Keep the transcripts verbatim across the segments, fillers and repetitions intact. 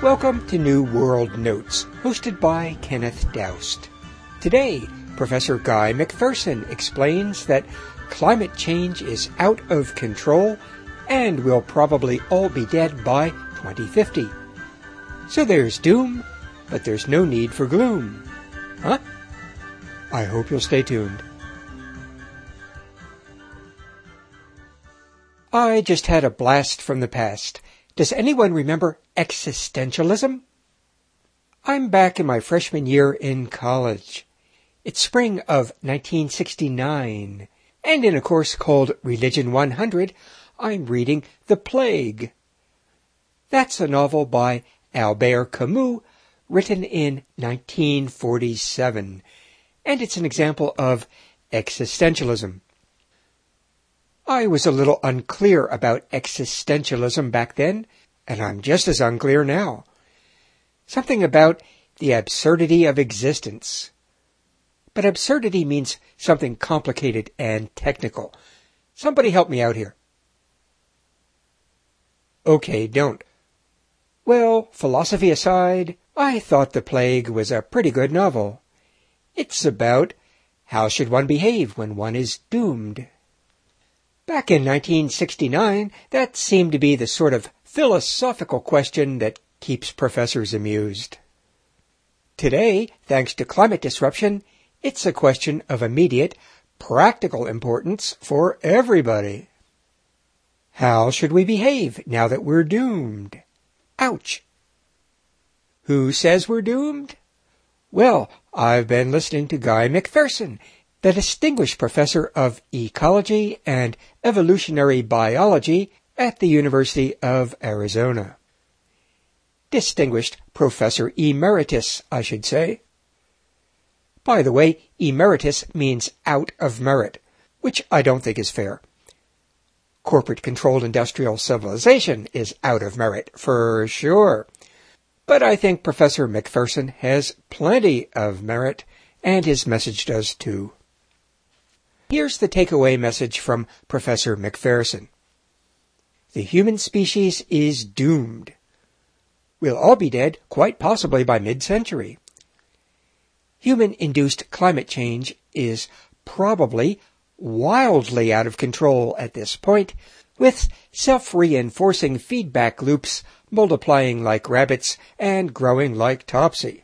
Welcome to New World Notes, hosted by Kenneth Doust. Today, Professor Guy McPherson explains that climate change is out of control and we'll probably all be dead by twenty fifty. So there's doom, but there's no need for gloom. Huh? I hope you'll stay tuned. I just had a blast from the past. Does anyone remember existentialism? I'm back in my freshman year in college. It's spring of nineteen sixty-nine, and in a course called Religion one hundred, I'm reading The Plague. That's a novel by Albert Camus, written in nineteen forty-seven, and it's an example of existentialism. I was a little unclear about existentialism back then, and I'm just as unclear now. Something about the absurdity of existence. But absurdity means something complicated and technical. Somebody help me out here. Okay, don't. Well, philosophy aside, I thought The Plague was a pretty good novel. It's about how should one behave when one is doomed. Back in nineteen sixty-nine, that seemed to be the sort of philosophical question that keeps professors amused. Today, thanks to climate disruption, it's a question of immediate, practical importance for everybody. How should we behave now that we're doomed? Ouch! Who says we're doomed? Well, I've been listening to Guy McPherson, the distinguished professor of ecology and evolutionary biology at the University of Arizona. Distinguished Professor Emeritus, I should say. By the way, emeritus means out of merit, which I don't think is fair. Corporate-controlled industrial civilization is out of merit, for sure. But I think Professor McPherson has plenty of merit, and his message does too. Here's the takeaway message from Professor McPherson. The human species is doomed. We'll all be dead, quite possibly by mid-century. Human-induced climate change is probably wildly out of control at this point, with self-reinforcing feedback loops multiplying like rabbits and growing like Topsy.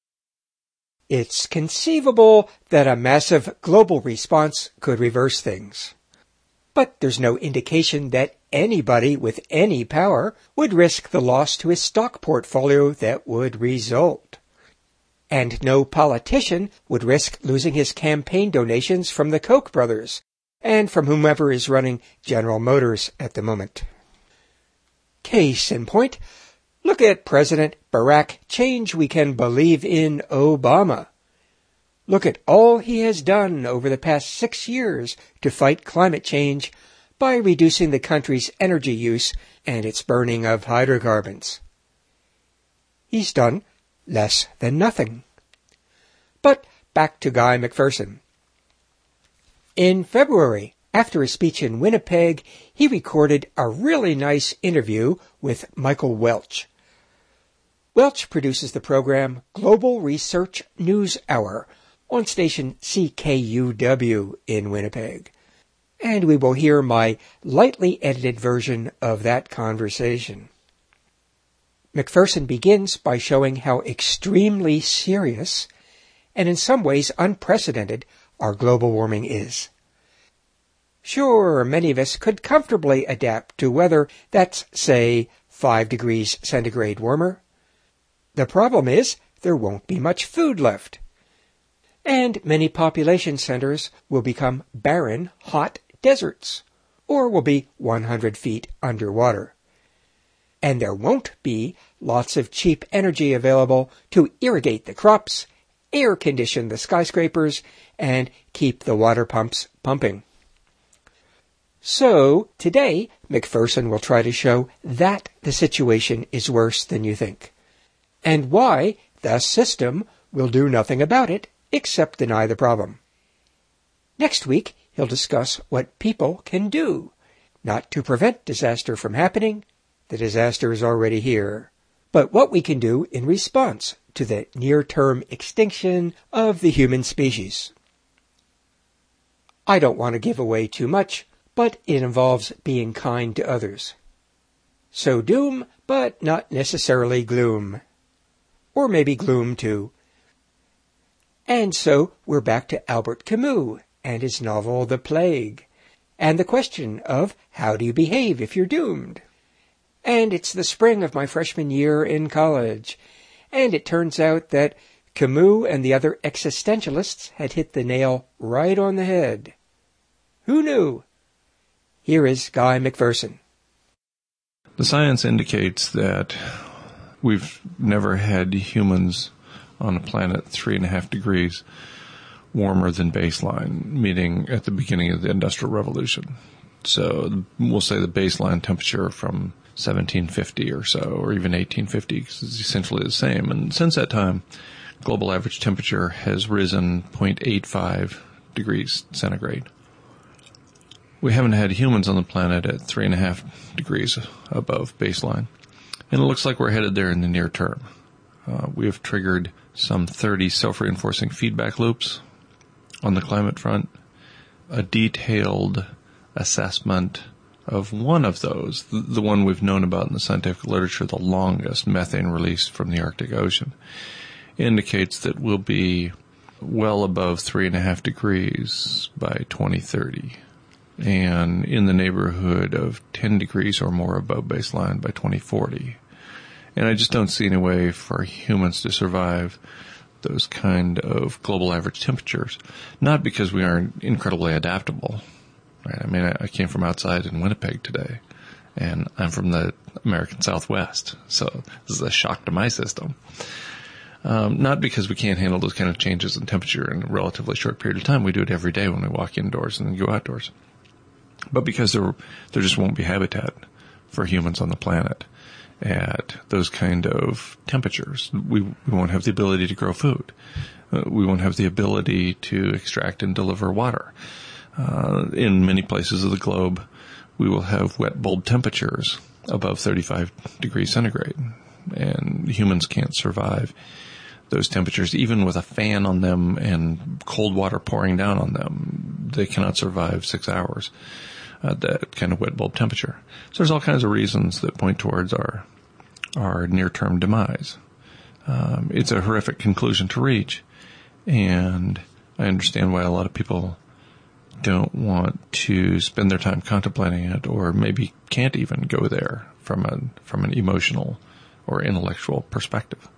It's conceivable that a massive global response could reverse things. But there's no indication that anybody with any power would risk the loss to his stock portfolio that would result. And no politician would risk losing his campaign donations from the Koch brothers and from whomever is running General Motors at the moment. Case in point, look at President Barack Change We Can Believe in Obama. Look at all he has done over the past six years to fight climate change by reducing the country's energy use and its burning of hydrocarbons. He's done less than nothing. But back to Guy McPherson. In February, after a speech in Winnipeg, he recorded a really nice interview with Michael Welch. Welch produces the program Global Research News Hour on station C K U W in Winnipeg. And we will hear my lightly edited version of that conversation. McPherson begins by showing how extremely serious, and in some ways unprecedented, our global warming is. Sure, many of us could comfortably adapt to weather that's, say, five degrees centigrade warmer. The problem is there won't be much food left. And many population centers will become barren, hot deserts, or will be one hundred feet underwater. And there won't be lots of cheap energy available to irrigate the crops, air condition the skyscrapers, and keep the water pumps pumping. So, today, McPherson will try to show that the situation is worse than you think, and why the system will do nothing about it except deny the problem. Next week, he'll discuss what people can do, not to prevent disaster from happening. The disaster is already here, but what we can do in response to the near-term extinction of the human species. I don't want to give away too much, but it involves being kind to others. So doom, but not necessarily gloom. Or maybe gloom too. And so we're back to Albert Camus and his novel The Plague, and the question of how do you behave if you're doomed? And it's the spring of my freshman year in college, and it turns out that Camus and the other existentialists had hit the nail right on the head. Who knew? Here is Guy McPherson. The science indicates that we've never had humans on a planet three and a half degrees warmer than baseline, meaning at the beginning of the Industrial Revolution. So we'll say the baseline temperature from seventeen fifty or so, or even eighteen fifty, because it's essentially the same. And since that time, global average temperature has risen zero point eight five degrees centigrade. We haven't had humans on the planet at three and a half degrees above baseline, and it looks like we're headed there in the near term. Uh, we have triggered some thirty self-reinforcing feedback loops on the climate front. A detailed assessment of one of those, the, the one we've known about in the scientific literature, the longest, methane release from the Arctic Ocean, indicates that we'll be well above three and a half degrees by twenty thirty, and in the neighborhood of ten degrees or more above baseline by twenty forty. And I just don't see any way for humans to survive those kind of global average temperatures. Not because we aren't incredibly adaptable. Right? I mean, I, I came from outside in Winnipeg today, and I'm from the American Southwest, so this is a shock to my system. Um, not because we can't handle those kind of changes in temperature in a relatively short period of time. We do it every day when we walk indoors and then go outdoors. But because there, there just won't be habitat for humans on the planet at those kind of temperatures. We, we won't have the ability to grow food. Uh, we won't have the ability to extract and deliver water. Uh, in many places of the globe, we will have wet bulb temperatures above thirty-five degrees centigrade, and humans can't survive those temperatures, even with a fan on them and cold water pouring down on them. They cannot survive six hours at that kind of wet bulb temperature. So there's all kinds of reasons that point towards our our near-term demise. Um, it's a horrific conclusion to reach, and I understand why a lot of people don't want to spend their time contemplating it, or maybe can't even go there from a from an emotional or intellectual perspective.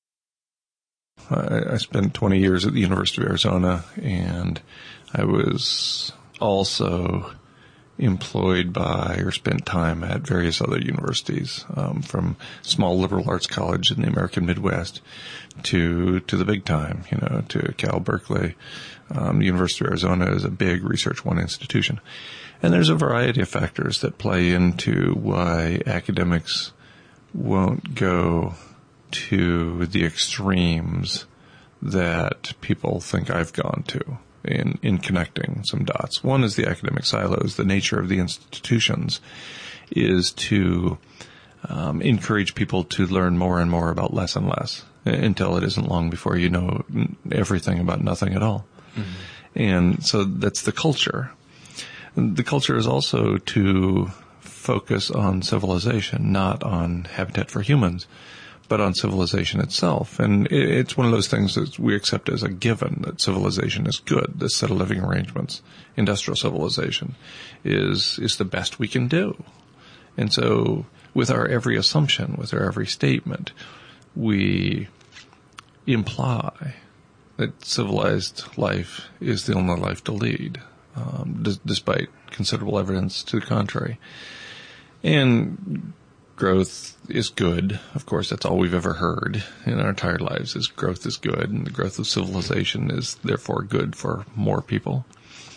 I, I spent twenty years at the University of Arizona, and I was also employed by or spent time at various other universities, um, from small liberal arts college in the American Midwest to to the big time, you know, to Cal Berkeley. Um, the University of Arizona is a big Research One institution. And there's a variety of factors that play into why academics won't go to the extremes that people think I've gone to in, in connecting some dots. One is the academic silos. The nature of the institutions is to um, encourage people to learn more and more about less and less until it isn't long before you know everything about nothing at all. Mm-hmm. And so that's the culture. The culture is also to focus on civilization, not on Habitat for Humans, but on civilization itself. And it's one of those things that we accept as a given, that civilization is good. This set of living arrangements, industrial civilization, is is the best we can do. And so with our every assumption, with our every statement, we imply that civilized life is the only life to lead, um, d- despite considerable evidence to the contrary. And growth is good. Of course, that's all we've ever heard in our entire lives, is growth is good, and the growth of civilization is therefore good for more people.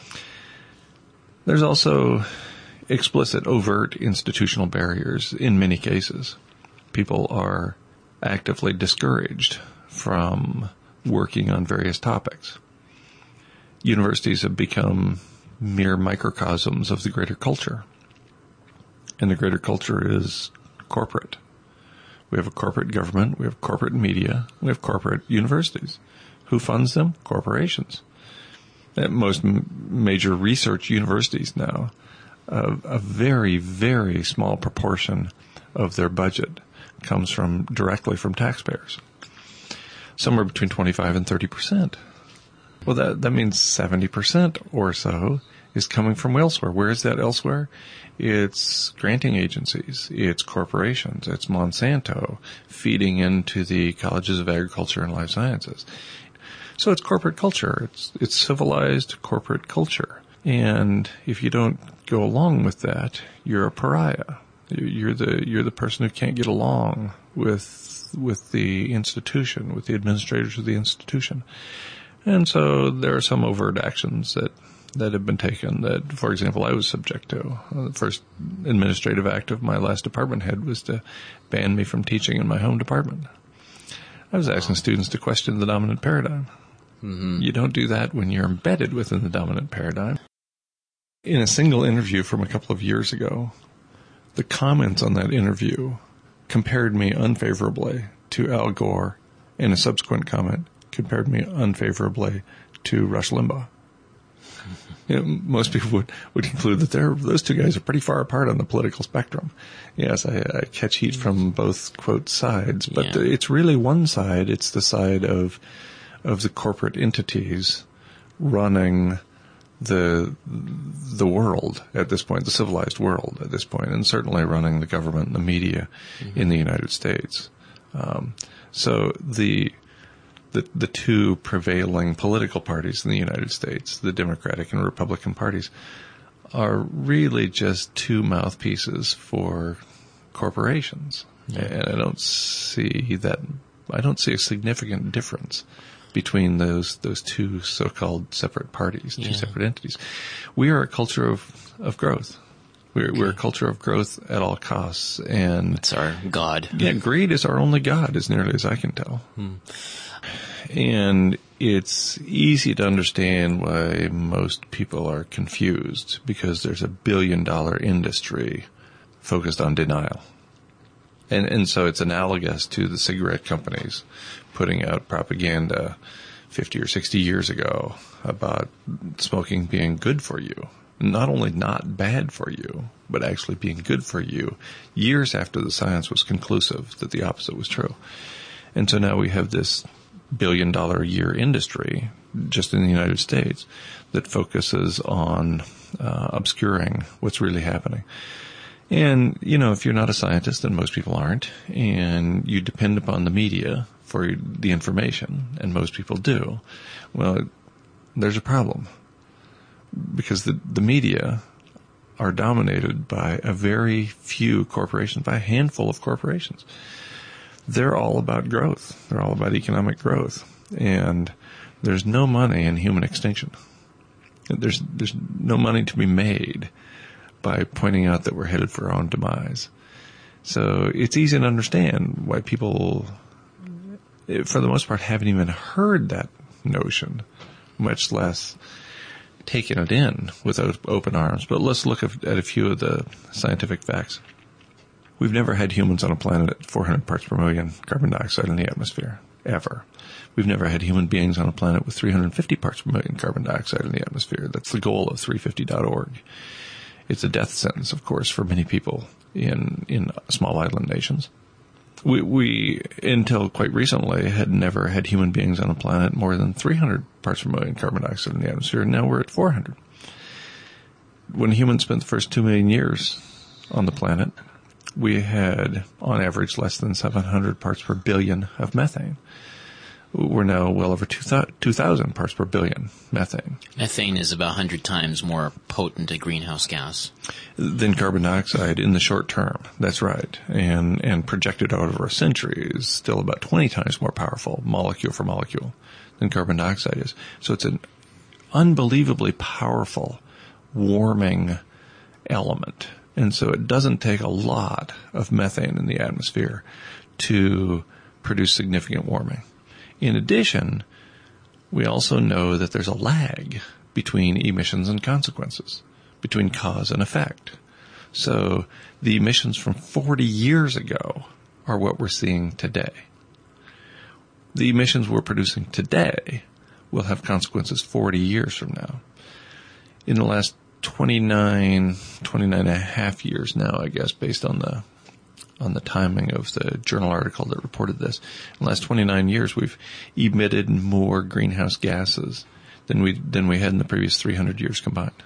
There's also explicit, overt institutional barriers in many cases. People are actively discouraged from working on various topics. Universities have become mere microcosms of the greater culture. And the greater culture is corporate. We have a corporate government. We have corporate media. We have corporate universities. Who funds them? Corporations. At most m- major research universities now, uh, a very, very small proportion of their budget comes from directly from taxpayers. Somewhere between twenty-five and thirty percent. Well, that, that means seventy percent or so is coming from elsewhere. Where is that elsewhere? It's granting agencies, it's corporations, it's Monsanto feeding into the colleges of agriculture and life sciences. So it's corporate culture. It's, it's civilized corporate culture. And if you don't go along with that, you're a pariah. You're the, you're the person who can't get along with, with the institution, with the administrators of the institution. And so there are some overt actions that, that have been taken that, for example, I was subject to. The first administrative act of my last department head was to ban me from teaching in my home department. I was asking students to question the dominant paradigm. Mm-hmm. You don't do that when you're embedded within the dominant paradigm. In a single interview from a couple of years ago, the comments on that interview compared me unfavorably to Al Gore, and a subsequent comment compared me unfavorably to Rush Limbaugh. You know, most people would, would conclude that they're, those two guys are pretty far apart on the political spectrum. Yes, I, I catch heat from both, quote, sides, but yeah. the, it's really one side. It's the side of of the corporate entities running the the world at this point, the civilized world at this point, and certainly running the government and the media mm-hmm. in the United States. Um, so the The, the two prevailing political parties in the United States, the Democratic and Republican parties, are really just two mouthpieces for corporations. Yeah. And I don't see that, I don't see a significant difference between those, those two so-called separate parties, two yeah. separate entities. We are a culture of, of growth. We're, okay. we're a culture of growth at all costs. And it's our God. Yeah, greed is our only God, as nearly as I can tell. Hmm. And it's easy to understand why most people are confused, because there's a billion dollar industry focused on denial. And and so it's analogous to the cigarette companies putting out propaganda fifty or sixty years ago about smoking being good for you. Not only not bad for you, but actually being good for you, years after the science was conclusive that the opposite was true. And so now we have this billion dollar a year industry just in the United States that focuses on uh, obscuring what's really happening. And, you know, if you're not a scientist, and most people aren't, and you depend upon the media for the information, and most people do, well, there's a problem. Because the, the media are dominated by a very few corporations, by a handful of corporations. They're all about growth. They're all about economic growth. And there's no money in human extinction. There's, there's no money to be made by pointing out that we're headed for our own demise. So it's easy to understand why people, for the most part, haven't even heard that notion, much less taken it in with open arms. But let's look at a few of the scientific facts. We've never had humans on a planet at four hundred parts per million carbon dioxide in the atmosphere, ever. We've never had human beings on a planet with three hundred fifty parts per million carbon dioxide in the atmosphere. That's the goal of three fifty dot org. It's a death sentence, of course, for many people in, in small island nations. We, we, until quite recently, had never had human beings on a planet more than three hundred parts per million carbon dioxide in the atmosphere, and now we're at four hundred. When humans spent the first two million years on the planet, we had, on average, less than seven hundred parts per billion of methane. We're now well over two thousand parts per billion methane. Methane is about one hundred times more potent a greenhouse gas than carbon dioxide in the short term. That's right. And and projected out over a century is still about twenty times more powerful, molecule for molecule, than carbon dioxide is. So it's an unbelievably powerful warming element. And so it doesn't take a lot of methane in the atmosphere to produce significant warming. In addition, we also know that there's a lag between emissions and consequences, between cause and effect. So the emissions from forty years ago are what we're seeing today. The emissions we're producing today will have consequences forty years from now. In the last twenty-nine, twenty-nine and a half years now, I guess, based on the on the timing of the journal article that reported this, in the last twenty-nine years, we've emitted more greenhouse gases than we than we had in the previous three hundred years combined.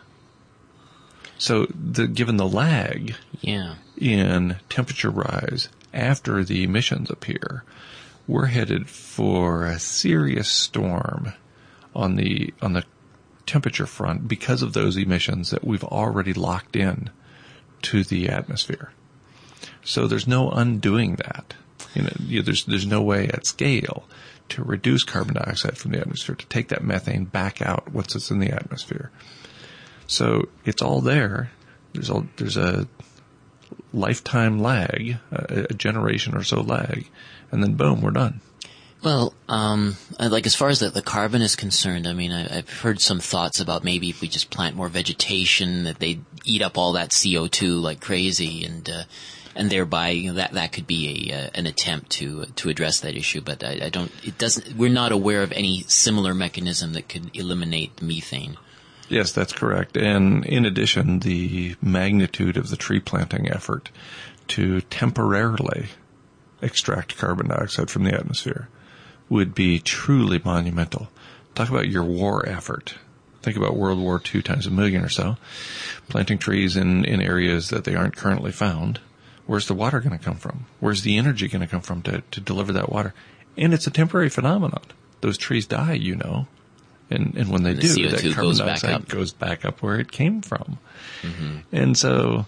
So, the, given the lag yeah. in temperature rise after the emissions appear, we're headed for a serious storm on the on the temperature front because of those emissions that we've already locked in to the atmosphere. So there's no undoing that. You know, you, there's there's no way at scale to reduce carbon dioxide from the atmosphere, to take that methane back out once it's in the atmosphere. So it's all there. There's a, there's a lifetime lag, a, a generation or so lag, and then boom, we're done. Well, um, like as far as the, the carbon is concerned, I mean, I, I've heard some thoughts about maybe if we just plant more vegetation, that they'd eat up all that C O two like crazy, and uh, and thereby, you know, that that could be a uh, an attempt to to address that issue. But I, I don't. It doesn't. We're not aware of any similar mechanism that could eliminate methane. Yes, that's correct. And in addition, the magnitude of the tree planting effort to temporarily extract carbon dioxide from the atmosphere would be truly monumental. Talk about your war effort. Think about World War Two times a million or so. Planting trees in, in areas that they aren't currently found. Where's the water going to come from? Where's the energy going to come from to, to deliver that water? And it's a temporary phenomenon. Those trees die, you know. And, and when they the do, C O two that carbon goes dioxide back up. goes back up where it came from. Mm-hmm. And so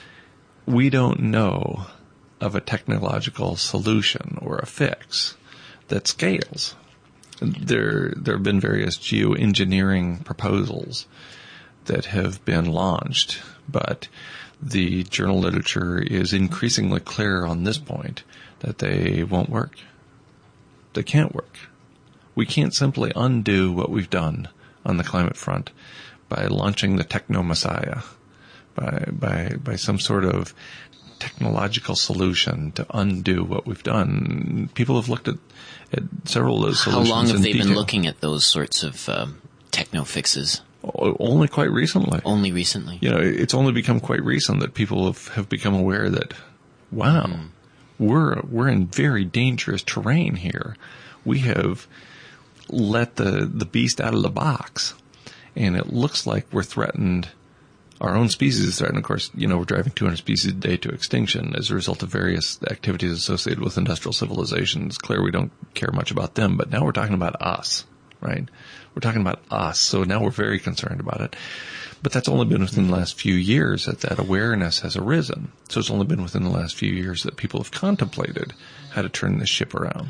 we don't know of a technological solution or a fix that scales. There, there have been various geoengineering proposals that have been launched, but the journal literature is increasingly clear on this point that they won't work. They can't work. We can't simply undo what we've done on the climate front by launching the techno-messiah, by, by, by some sort of technological solution to undo what we've done. People have looked at, at several of those solutions. How long have in they detail. been looking at those sorts of um, techno fixes? Only quite recently. Only recently. You know, it's only become quite recent that people have, have become aware that, wow, mm. we're we're in very dangerous terrain here. We have let the, the beast out of the box, and it looks like we're threatened. Our own species is threatened. Of course, you know, we're driving two hundred species a day to extinction as a result of various activities associated with industrial civilization. It's clear we don't care much about them, but now we're talking about us, right? We're talking about us, so now we're very concerned about it. But that's only been within the last few years that that awareness has arisen. So it's only been within the last few years that people have contemplated how to turn this ship around.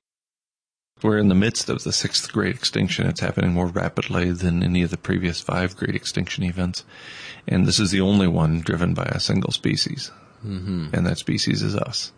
We're in the midst of the sixth great extinction. It's happening more rapidly than any of the previous five great extinction events. And this is the only one driven by a single species. Mm-hmm. And that species is us.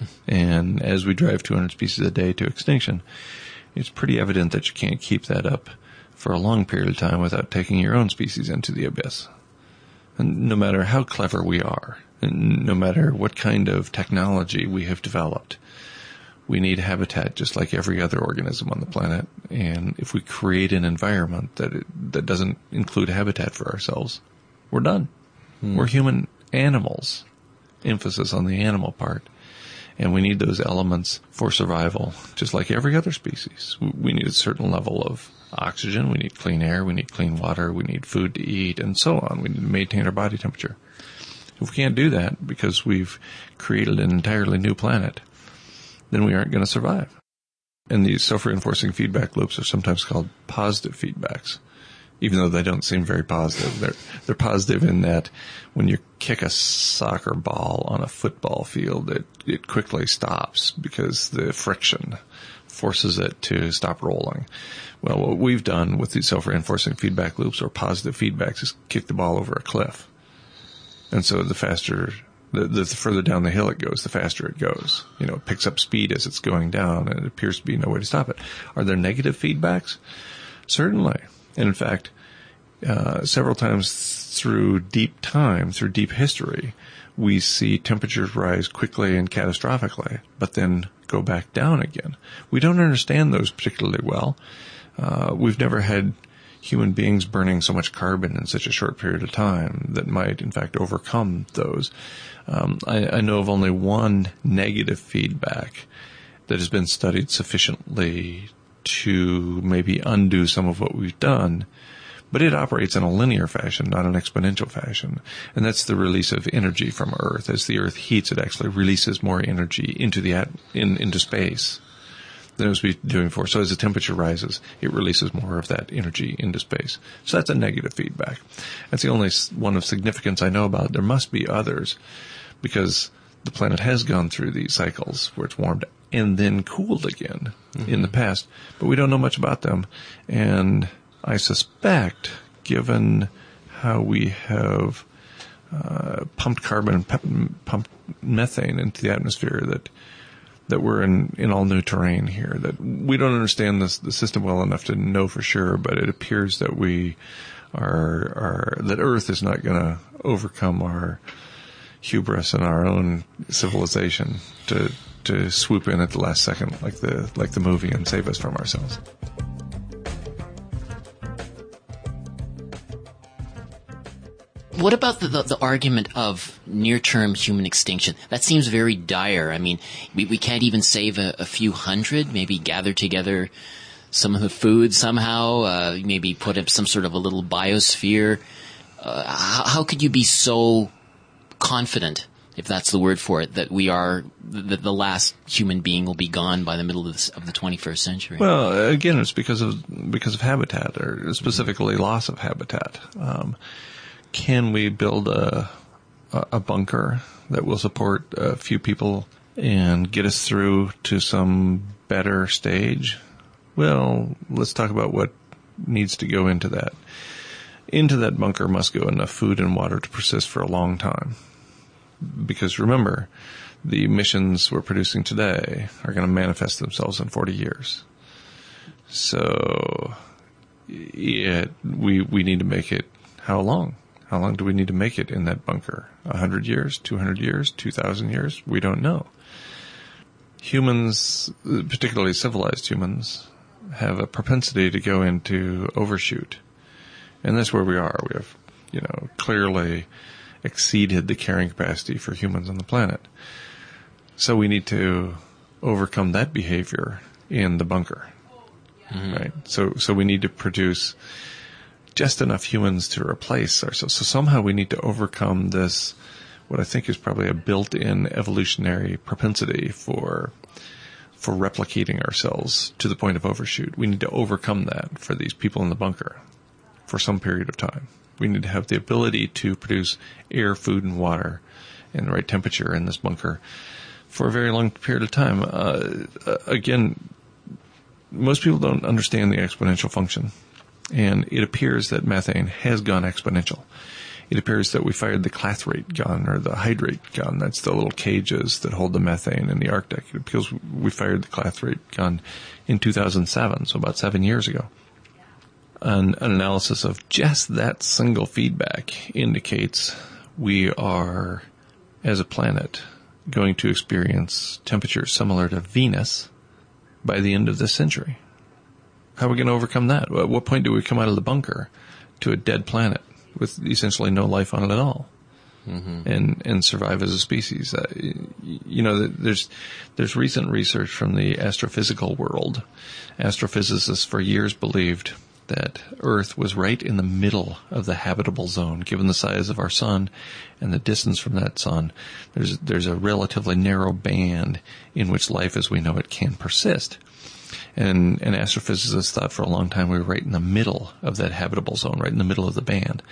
And as we drive two hundred species a day to extinction, it's pretty evident that you can't keep that up for a long period of time without taking your own species into the abyss. And no matter how clever we are, and no matter what kind of technology we have developed, we need habitat just like every other organism on the planet. And if we create an environment that it, that doesn't include habitat for ourselves, we're done. Hmm. We're human animals. Emphasis on the animal part. And we need those elements for survival, just like every other species. We need a certain level of oxygen. We need clean air. We need clean water. We need food to eat, and so on. We need to maintain our body temperature. If we can't do that because we've created an entirely new planet, then we aren't going to survive. And these self-reinforcing feedback loops are sometimes called positive feedbacks, even though they don't seem very positive. They're, they're positive in that when you kick a soccer ball on a football field, it, it quickly stops because the friction forces it to stop rolling. Well, what we've done with these self-reinforcing feedback loops or positive feedbacks is kick the ball over a cliff. And so the faster... The, the further down the hill it goes, the faster it goes. You know, it picks up speed as it's going down, and it appears to be no way to stop it. Are there negative feedbacks? Certainly. And in fact, uh, several times through deep time, through deep history, we see temperatures rise quickly and catastrophically, but then go back down again. We don't understand those particularly well. Uh, we've never had human beings burning so much carbon in such a short period of time that might, in fact, overcome those. Um, I, I know of only one negative feedback that has been studied sufficiently to maybe undo some of what we've done, but it operates in a linear fashion, not an exponential fashion. And that's the release of energy from Earth. As the Earth heats, it actually releases more energy into the at, in, into space than it was doing before. So as the temperature rises, it releases more of that energy into space. So that's a negative feedback. That's the only one of significance I know about. There must be others, because the planet has gone through these cycles where it's warmed and then cooled again mm-hmm. in the past, but we don't know much about them. And I suspect, given how we have uh, pumped carbon and pe- pumped methane into the atmosphere, that that we're in, in all new terrain here, that we don't understand this, the system well enough to know for sure, but it appears that we are, are that Earth is not going to overcome our hubris and our own civilization to to swoop in at the last second, like the like the movie, and save us from ourselves. What about the, the, the argument of near-term human extinction? That seems very dire. I mean, we, we can't even save a, a few hundred, maybe gather together some of the food somehow, uh, maybe put up some sort of a little biosphere. Uh, how, how could you be so confident, if that's the word for it, that we are, that the last human being will be gone by the middle of, this, of the twenty-first century? Well, again, it's because of, because of habitat, or specifically loss of habitat. Um, Can we build a a bunker that will support a few people and get us through to some better stage? Well, let's talk about what needs to go into that. Into that bunker must go enough food and water to persist for a long time. Because remember, the emissions we're producing today are going to manifest themselves in forty years. So it, we we need to make it how long? How long do we need to make it in that bunker? A hundred years? Two hundred years? Two thousand years? We don't know. Humans, particularly civilized humans, have a propensity to go into overshoot. And that's where we are. We have, you know, clearly exceeded the carrying capacity for humans on the planet. So we need to overcome that behavior in the bunker. Mm-hmm. Right? So, so we need to produce just enough humans to replace ourselves. So somehow we need to overcome this, what I think is probably a built-in evolutionary propensity for for replicating ourselves to the point of overshoot. We need to overcome that for these people in the bunker for some period of time. We need to have the ability to produce air, food, and water in the right temperature in this bunker for a very long period of time. Uh, again, most people don't understand the exponential function. And it appears that methane has gone exponential. It appears that we fired the clathrate gun, or the hydrate gun. That's the little cages that hold the methane in the Arctic. It appears we fired the clathrate gun in two thousand seven, so about seven years ago. An, an analysis of just that single feedback indicates we are, as a planet, going to experience temperatures similar to Venus by the end of this century. How are we going to overcome that? At what point do we come out of the bunker to a dead planet with essentially no life on it at all, mm-hmm. and and survive as a species? Uh, you know, there's there's recent research from the astrophysical world. Astrophysicists for years believed that Earth was right in the middle of the habitable zone, given the size of our sun and the distance from that sun. There's there's a relatively narrow band in which life as we know it can persist. And, and astrophysicists thought for a long time we were right in the middle of that habitable zone, right in the middle of the band.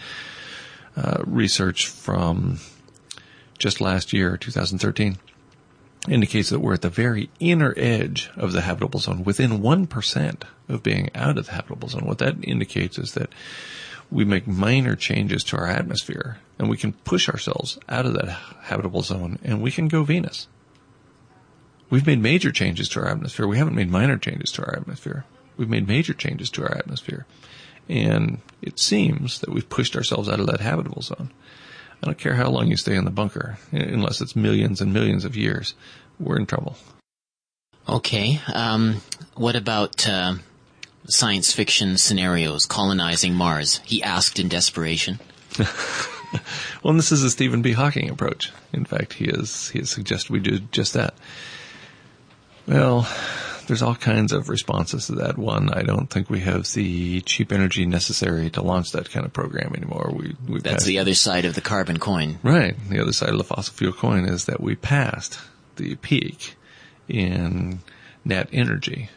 Uh, research from just last year, two thousand thirteen, indicates that we're at the very inner edge of the habitable zone, within one percent of being out of the habitable zone. What that indicates is that we make minor changes to our atmosphere, and we can push ourselves out of that habitable zone, and we can go Venus. We've made major changes to our atmosphere. We haven't made minor changes to our atmosphere. We've made major changes to our atmosphere. And it seems that we've pushed ourselves out of that habitable zone. I don't care how long you stay in the bunker, unless it's millions and millions of years, we're in trouble. Okay. Um, what about uh, science fiction scenarios, colonizing Mars? He asked in desperation. Well, this is a Stephen B. Hawking approach. In fact, he has, he has suggested we do just that. Well, there's all kinds of responses to that. One, I don't think we have the cheap energy necessary to launch that kind of program anymore. We, we That's the other side of the carbon coin. Right. The other side of the fossil fuel coin is that we passed the peak in net energy.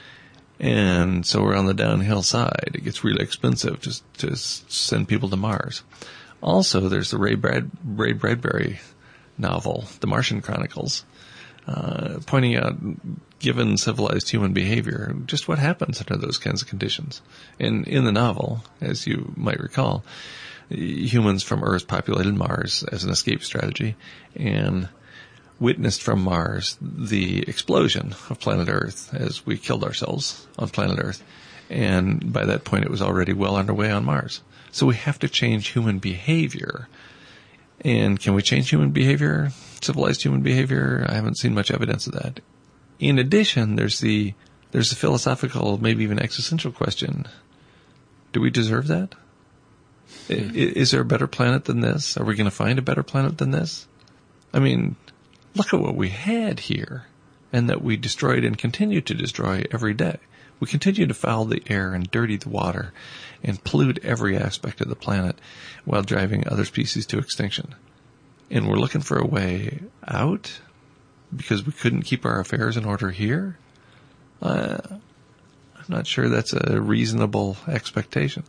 And so we're on the downhill side. It gets really expensive to, to send people to Mars. Also, there's the Ray, Brad, Ray Bradbury novel, The Martian Chronicles, uh, pointing out, given civilized human behavior, just what happens under those kinds of conditions. And in the novel, as you might recall, humans from Earth populated Mars as an escape strategy and witnessed from Mars the explosion of planet Earth as we killed ourselves on planet Earth. And by that point, it was already well underway on Mars. So we have to change human behavior. And can we change human behavior, civilized human behavior? I haven't seen much evidence of that. In addition, there's the there's the philosophical, maybe even existential question. Do we deserve that? Mm-hmm. Is there a better planet than this? Are we going to find a better planet than this? I mean, look at what we had here, and that we destroyed and continue to destroy every day. We continue to foul the air and dirty the water and pollute every aspect of the planet while driving other species to extinction. And we're looking for a way out because we couldn't keep our affairs in order here? Uh, I'm not sure that's a reasonable expectation.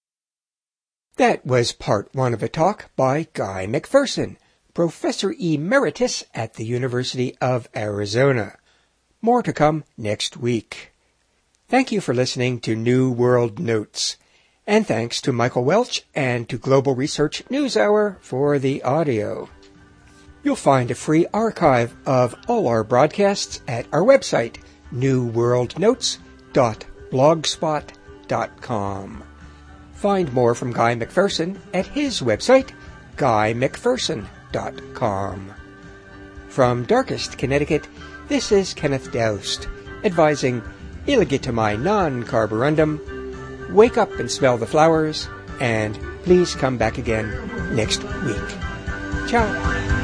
That was part one of a talk by Guy McPherson, Professor Emeritus at the University of Arizona. More to come next week. Thank you for listening to New World Notes, and thanks to Michael Welch and to Global Research NewsHour for the audio. You'll find a free archive of all our broadcasts at our website, new world notes dot blogspot dot com. Find more from Guy McPherson at his website, guy mcpherson dot com. From Darkest, Connecticut, this is Kenneth Doust, advising Illegitimae non carborundum. Wake up and smell the flowers, and please come back again next week. Ciao.